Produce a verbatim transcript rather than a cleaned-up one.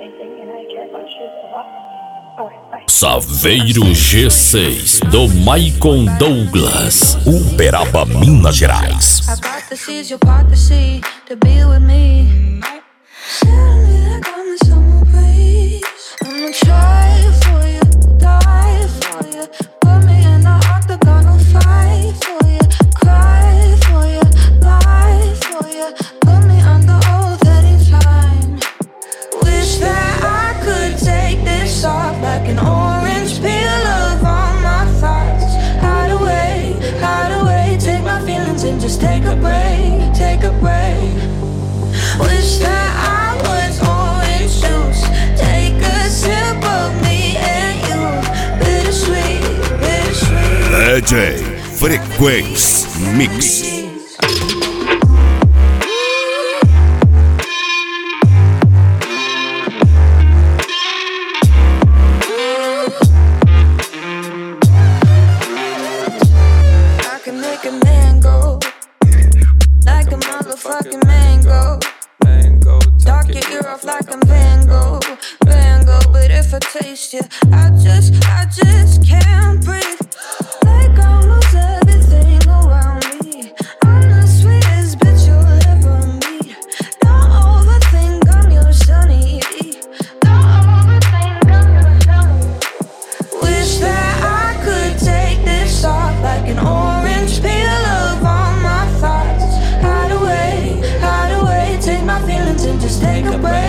anything, and I care about you a lot. Alright, bye. Saveiro G seis do Maicon Douglas, Uberaba, Minas Gerais. I got the seeds, you part the sea to be with me. Tell me that got me some praise. I'ma try for you, die for you. Put me in the octagon, I'll fight for you, cry for you, lie for you. Put me under oath anytime. Wish that I could take this off like an orange peel of all my thoughts. Hide away, hide away, take my feelings and just take a break, take a break. Wish that I was orange juice. Take a sip of me and you. Bittersweet, bittersweet. D J Frequência Mix. I can make a man go like a motherfucking mango. Talk your ear off like I'm Van Gogh, Van Gogh. But if I taste you, I just, I just can't breathe. Like I lose everything around me. I'm the sweetest bitch you'll ever meet. Don't overthink, I'm your sunny. Don't overthink, I'm your sunny. Wish that I could take this off like an orange peel of all my thoughts. Hide away, hide away, take my feelings and just take a break.